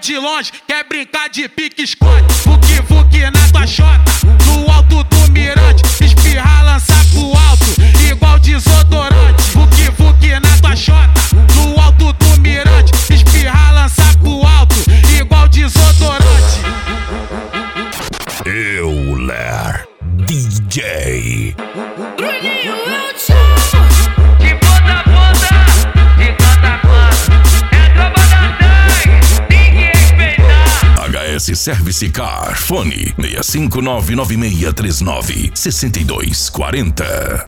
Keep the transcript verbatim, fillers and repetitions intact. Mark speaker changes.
Speaker 1: de longe, quer brincar de pique-esconde. Vuki, vuki na tua chota, no alto do mirante. Espirrar, lançar pro alto, igual desodorante. Vuki, vuki na tua chota, no alto do mirante. Espirrar, lançar pro alto, igual desodorante.
Speaker 2: Euler D J.
Speaker 3: Bruninho, eu te amo. De ponta a ponta, de canto a canto. É tropa da sangue, tem que respeitar.
Speaker 2: H S Service Car, fone seis cinco nove nove seis três nove, seis dois quatro zero.